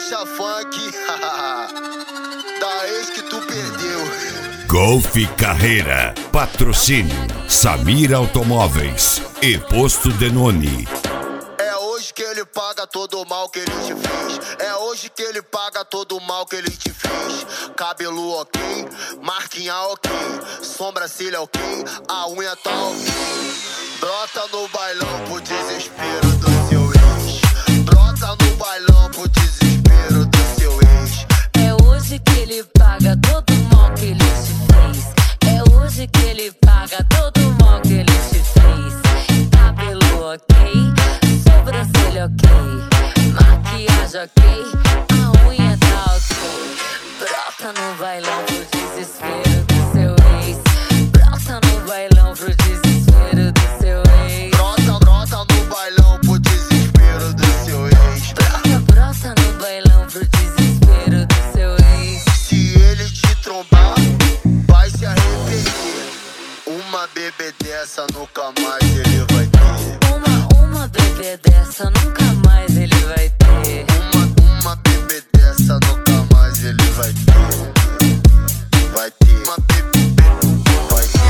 Marcha funk da ex que tu perdeu. Golf Carreira, patrocínio Samir Automóveis e Posto Denoni. É hoje que ele paga todo o mal que ele te fez. É hoje que ele paga todo o mal que ele te fez. Cabelo ok, marquinha ok, sobrancelha ok, a unha tá ok. Brota no bailão pro desespero do seu ex. Brota no bailão pro desespero do seu ex. É hoje que ele paga todo o mal que ele te fez. É hoje que ele paga todo o mal que ele te fez. Cabelo ok, sobrancelha ok, maquiagem ok, a unha tá ok. Brota no bailão pro desespero do seu ex. Brota no bailão pro desespero do seu ex. Brota no bailão pro desespero do seu ex. Brota no bailão pro desespero do seu ex. Se ele te trombar, vai se arrepender. Uma bebê dessa nunca mais ele vai ter. Uma bebê dessa nunca mais ele vai ter. Uma bebê dessa nunca mais ele vai ter. Vai ter uma bebê, vai ter.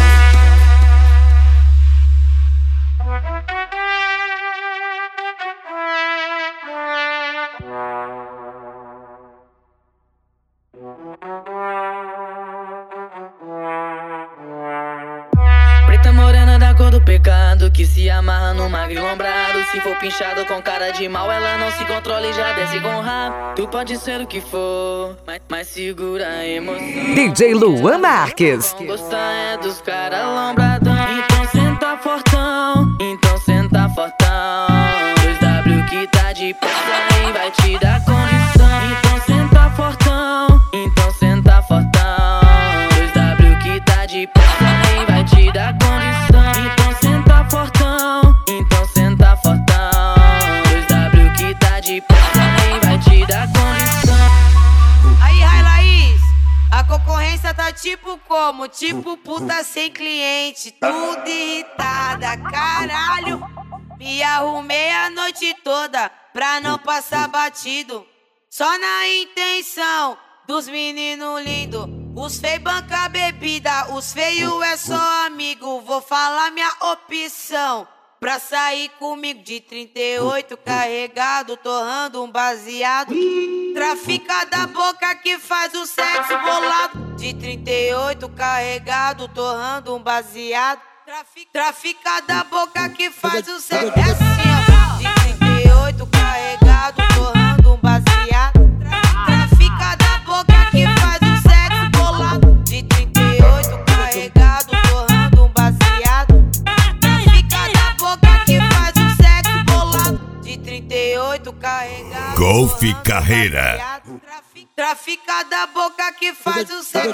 Preta morena da cor do pecado, que se amarra no magro lombrado. Se for pinchado com cara de mal, ela não se controla e já desce com rabo. Tu pode ser o que for, mas segura a emoção. DJ Luan Marques. Vão gostar é dos caras lombradão. Então senta fortão, então senta fortão. 2W que tá de pressa e vai te dar condição. Então senta fortão, então senta fortão. 2W que tá de pressa e vai te dar condição. Então senta fortão, então senta fortão. 2W que tá de pressa e vai te dar condição. Aí, Laís, a concorrência tá tipo como? Tipo puta sem cliente, tudo irritada, caralho. Me arrumei a noite toda pra não passar batido. Só na intenção dos meninos lindos. Os feios banca bebida, os feios é só amigo. Vou falar minha opção pra sair comigo de 38 carregado, torrando um baseado. Trafica da boca que faz o sexo bolado. De 38 carregado, torrando um baseado. Trafica da boca que faz o sexo. É assim, ó. De 38 carregado, torrando um baseado. Trafica da boca que faz o sexo bolado. De 38 carregado, torrando um baseado. Trafica da boca que faz o sexo bolado. De 38 carregado. Golf Carreira. Trafica da boca que faz o sexo.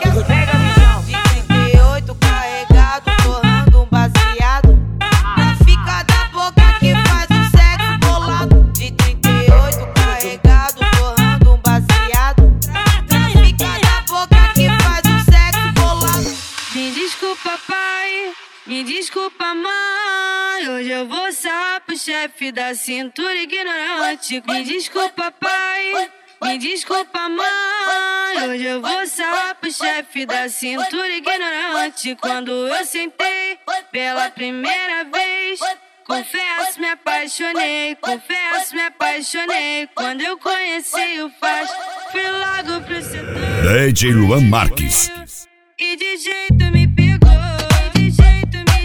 De 38 carregado, torrando um baseado. Trafica da boca que faz o sexo bolado. De 38 carregado, torrando um baseado. Trafica da boca que faz o sexo bolado. Me desculpa, pai, me desculpa, mãe. Hoje eu vou sarrar pro chefe da cintura ignorante. Me desculpa, pai, me desculpa, mãe. Hoje eu vou sarrar pro chefe da cintura ignorante. Quando eu sentei pela primeira vez, confesso, me apaixonei. Confesso, me apaixonei. Quando eu conheci o Faz, fui logo pro setor. DJ Luan Marques. E de jeito me pegou. E de jeito me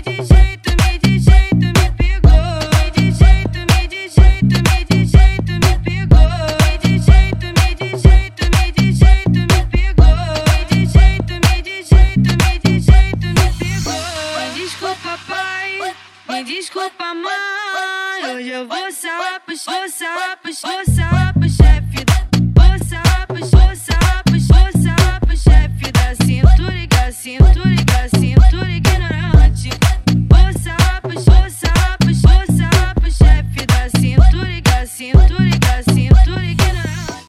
pegou. E de jeito me pegou. E de jeito me pegou. E de jeito me pegou. Me desculpa, pai, me desculpa, mãe. Hoje eu vou sarrar pro